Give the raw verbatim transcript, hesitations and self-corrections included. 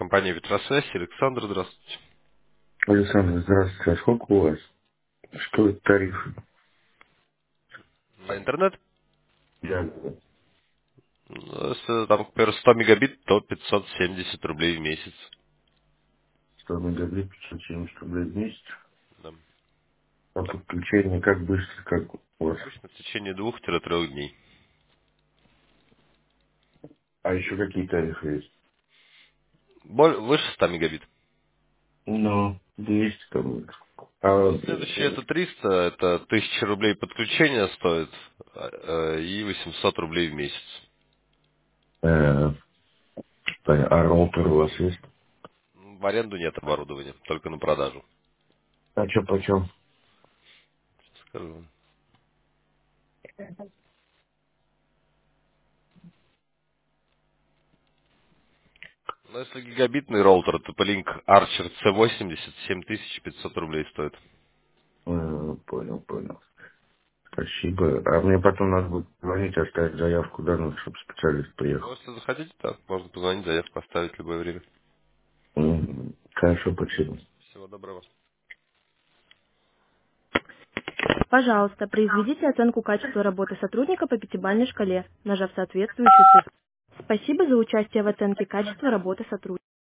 компания «Ветросвязь». Александр, здравствуйте. Александр, здравствуйте. А сколько у вас? Что это тариф? На интернет? Я Ну, если там, например, сто мегабит, то пятьсот семьдесят рублей в месяц. сто мегабит, пятьсот семьдесят рублей в месяц. Да. А подключение как быстро, как у вас? Обычно в течение двух-трех дней. А еще какие тарифы есть? Боль- выше ста мегабит. Ну, двести там. А, Ну, следующее это триста, это тысяча рублей подключение стоит, а, э, и восемьсот рублей в месяц. э, а роутер у вас есть? В аренду нет оборудования, только на продажу. А что почем? Скажу. Ну, если гигабитный роутер, то Link Archer C восемьдесят семь тысяч пятьсот рублей стоит. Э, понял, понял. Спасибо. А мне потом надо будет звонить, оставить заявку, да, ну, чтобы специалист Ну, приехал. если захотите, да, можно позвонить, заявку оставить в любое время. М, Хорошо, спасибо. Всего доброго. Пожалуйста, произведите оценку качества работы сотрудника по пятибалльной шкале, нажав соответствующую цифру. Спасибо за участие в оценке качества работы сотрудника.